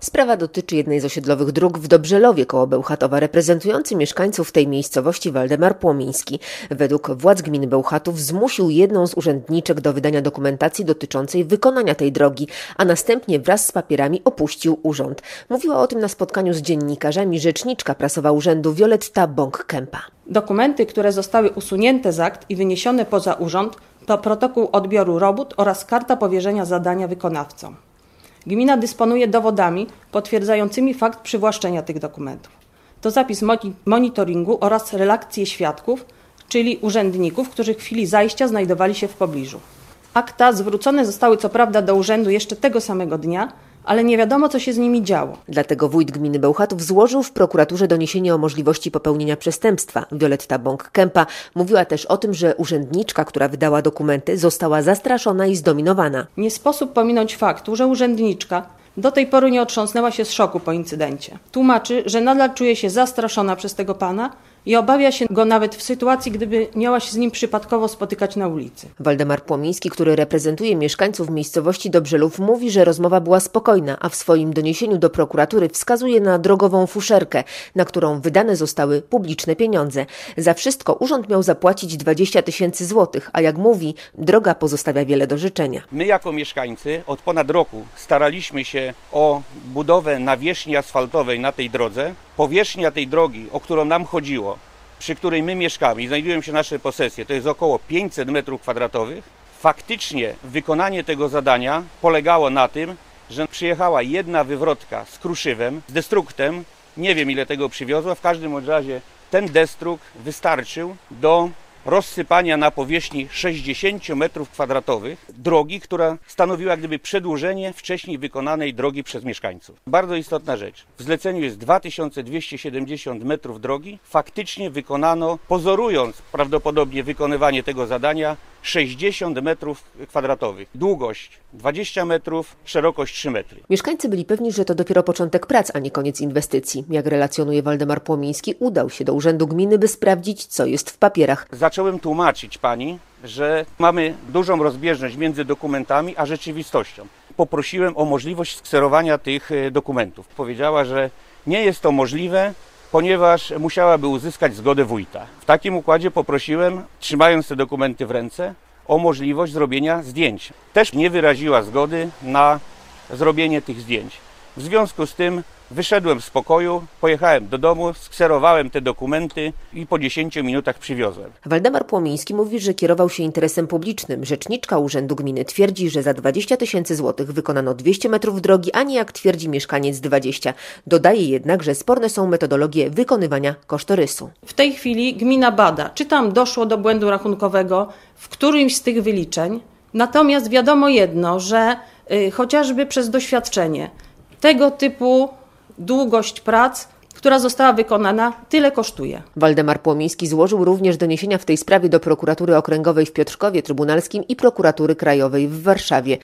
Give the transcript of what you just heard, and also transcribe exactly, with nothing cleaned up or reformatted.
Sprawa dotyczy jednej z osiedlowych dróg w Dobrzelowie koło Bełchatowa. Reprezentujący mieszkańców tej miejscowości Waldemar Płomiński według władz gminy Bełchatów zmusił jedną z urzędniczek do wydania dokumentacji dotyczącej wykonania tej drogi, a następnie wraz z papierami opuścił urząd. Mówiła o tym na spotkaniu z dziennikarzami rzeczniczka prasowa urzędu Wioletta Bąk-Kępa. Dokumenty, które zostały usunięte z akt i wyniesione poza urząd, to protokół odbioru robót oraz karta powierzenia zadania wykonawcom. Gmina dysponuje dowodami potwierdzającymi fakt przywłaszczenia tych dokumentów. To zapis monitoringu oraz relacje świadków, czyli urzędników, którzy w chwili zajścia znajdowali się w pobliżu. Akta zwrócone zostały co prawda do urzędu jeszcze tego samego dnia, ale nie wiadomo, co się z nimi działo. Dlatego wójt gminy Bełchatów złożył w prokuraturze doniesienie o możliwości popełnienia przestępstwa. Wioletta Bąk-Kępa mówiła też o tym, że urzędniczka, która wydała dokumenty, została zastraszona i zdominowana. Nie sposób pominąć faktu, że urzędniczka do tej pory nie otrząsnęła się z szoku po incydencie. Tłumaczy, że nadal czuje się zastraszona przez tego pana i obawia się go nawet w sytuacji, gdyby miała się z nim przypadkowo spotykać na ulicy. Waldemar Płomiński, który reprezentuje mieszkańców miejscowości Dobrzelów, mówi, że rozmowa była spokojna, a w swoim doniesieniu do prokuratury wskazuje na drogową fuszerkę, na którą wydane zostały publiczne pieniądze. Za wszystko urząd miał zapłacić dwadzieścia tysięcy złotych, a jak mówi, droga pozostawia wiele do życzenia. My jako mieszkańcy od ponad roku staraliśmy się o budowę nawierzchni asfaltowej na tej drodze. Powierzchnia tej drogi, o którą nam chodziło, przy której my mieszkamy i znajdują się nasze posesje, to jest około pięćset metrów kwadratowych. Faktycznie wykonanie tego zadania polegało na tym, że przyjechała jedna wywrotka z kruszywem, z destruktem, nie wiem ile tego przywiozła, w każdym razie ten destrukt wystarczył do rozsypania na powierzchni sześćdziesiąt metrów kwadratowych drogi, która stanowiła jak gdyby przedłużenie wcześniej wykonanej drogi przez mieszkańców. Bardzo istotna rzecz. W zleceniu jest dwa tysiące dwieście siedemdziesiąt metrów drogi. Faktycznie wykonano, pozorując prawdopodobnie wykonywanie tego zadania, sześćdziesiąt metrów kwadratowych. Długość dwadzieścia metrów, szerokość trzy metry. Mieszkańcy byli pewni, że to dopiero początek prac, a nie koniec inwestycji. Jak relacjonuje Waldemar Płomiński, udał się do urzędu gminy, by sprawdzić, co jest w papierach. Zacząłem tłumaczyć pani, że mamy dużą rozbieżność między dokumentami a rzeczywistością. Poprosiłem o możliwość skserowania tych dokumentów. Powiedziała, że nie jest to możliwe, ponieważ musiałaby uzyskać zgodę wójta. W takim układzie poprosiłem, trzymając te dokumenty w ręce, o możliwość zrobienia zdjęć. Też nie wyraziła zgody na zrobienie tych zdjęć. W związku z tym wyszedłem z pokoju, pojechałem do domu, skserowałem te dokumenty i po dziesięciu minutach przywiozłem. Waldemar Płomiński mówi, że kierował się interesem publicznym. Rzeczniczka urzędu gminy twierdzi, że za dwadzieścia tysięcy złotych wykonano dwieście metrów drogi, a nie jak twierdzi mieszkaniec dwadzieścia. Dodaje jednak, że sporne są metodologie wykonywania kosztorysu. W tej chwili gmina bada, czy tam doszło do błędu rachunkowego w którymś z tych wyliczeń. Natomiast wiadomo jedno, że y, chociażby przez doświadczenie tego typu długość prac, która została wykonana, tyle kosztuje. Waldemar Płomiński złożył również doniesienia w tej sprawie do prokuratury okręgowej w Piotrkowie Trybunalskim i prokuratury krajowej w Warszawie.